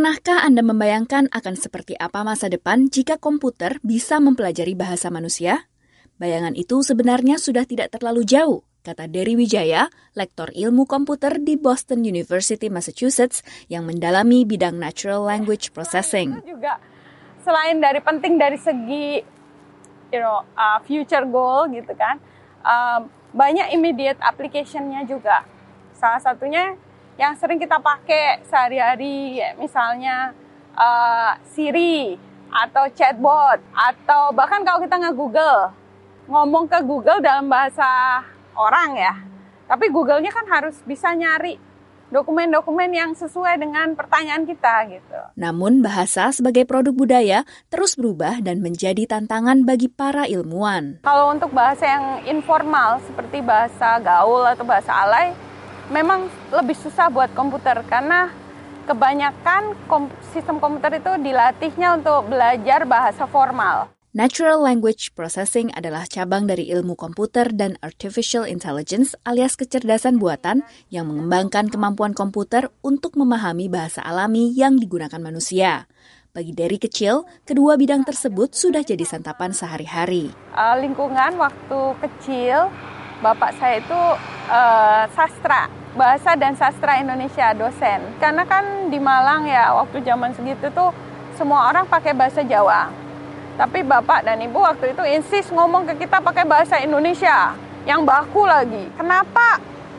Pernahkah Anda membayangkan akan seperti apa masa depan jika komputer bisa mempelajari bahasa manusia? Bayangan itu sebenarnya sudah tidak terlalu jauh, kata Dery Wijaya, lektor ilmu komputer di Boston University, Massachusetts, yang mendalami bidang Natural Language Processing. Itu juga selain dari penting dari segi future goal gitu kan, banyak immediate application-nya juga. Salah satunya yang sering kita pakai sehari-hari, misalnya Siri atau chatbot, atau bahkan kalau kita nge-Google, ngomong ke Google dalam bahasa orang ya, tapi Google-nya kan harus bisa nyari dokumen-dokumen yang sesuai dengan pertanyaan kita gitu. Namun bahasa sebagai produk budaya terus berubah dan menjadi tantangan bagi para ilmuwan. Kalau untuk bahasa yang informal seperti bahasa gaul atau bahasa alay, memang lebih susah buat komputer karena kebanyakan sistem komputer itu dilatihnya untuk belajar bahasa formal. Natural Language Processing adalah cabang dari ilmu komputer dan Artificial Intelligence alias kecerdasan buatan yang mengembangkan kemampuan komputer untuk memahami bahasa alami yang digunakan manusia. Bagi Dery kecil, kedua bidang tersebut sudah jadi santapan sehari-hari. Lingkungan waktu kecil, bapak saya itu sastra, bahasa dan sastra Indonesia, dosen. Karena kan di Malang ya, waktu zaman segitu tuh semua orang pakai bahasa Jawa. Tapi bapak dan ibu waktu itu insist ngomong ke kita pakai bahasa Indonesia, yang baku lagi. Kenapa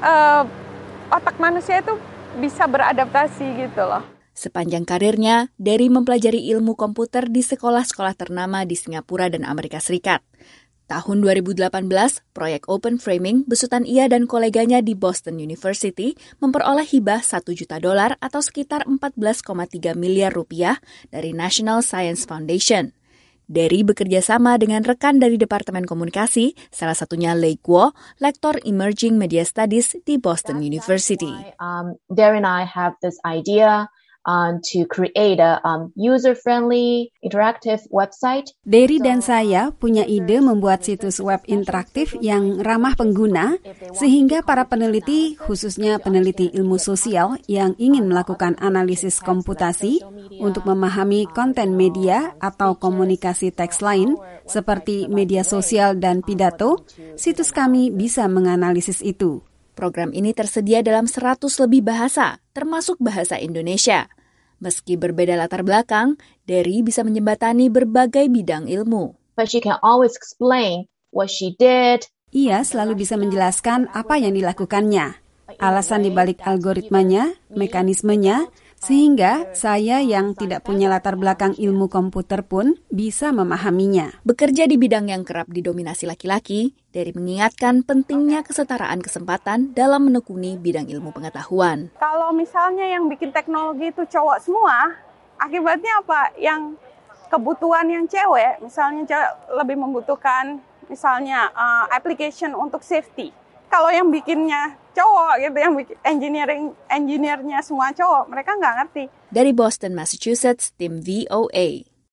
otak manusia itu bisa beradaptasi gitu loh. Sepanjang karirnya, Dery mempelajari ilmu komputer di sekolah-sekolah ternama di Singapura dan Amerika Serikat. Tahun 2018, proyek Open Framing besutan ia dan koleganya di Boston University memperoleh hibah $1 juta atau sekitar 14,3 miliar rupiah dari National Science Foundation. Dery bekerja sama dengan rekan dari Departemen Komunikasi, salah satunya Lei Guo, lektor Emerging Media Studies di Boston University. Dery and I have this idea to create a user-friendly, interactive website. Dery dan saya punya ide membuat situs web interaktif yang ramah pengguna, sehingga para peneliti, khususnya peneliti ilmu sosial yang ingin melakukan analisis komputasi untuk memahami konten media atau komunikasi teks lain, seperti media sosial dan pidato, situs kami bisa menganalisis itu. Program ini tersedia dalam 100 lebih bahasa, termasuk bahasa Indonesia. Meski berbeda latar belakang, Dery bisa menjembatani berbagai bidang ilmu. But she can always explain what she did. Ia selalu bisa menjelaskan apa yang dilakukannya, alasan dibalik algoritmanya, mekanismenya, sehingga saya yang tidak punya latar belakang ilmu komputer pun bisa memahaminya. Bekerja di bidang yang kerap didominasi laki-laki, Dery mengingatkan pentingnya kesetaraan kesempatan dalam menekuni bidang ilmu pengetahuan. Kalau misalnya yang bikin teknologi itu cowok semua, akibatnya apa? Yang kebutuhan yang cewek, misalnya cewek lebih membutuhkan misalnya application untuk safety. Kalau yang bikinnya cowok gitu, yang bikin engineer-nya semua cowok, mereka nggak ngerti. Dari Boston, Massachusetts, tim VOA.